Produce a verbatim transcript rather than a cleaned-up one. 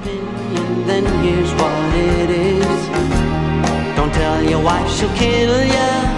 opinion, then here's what it is. Don't tell your wife, she'll kill ya.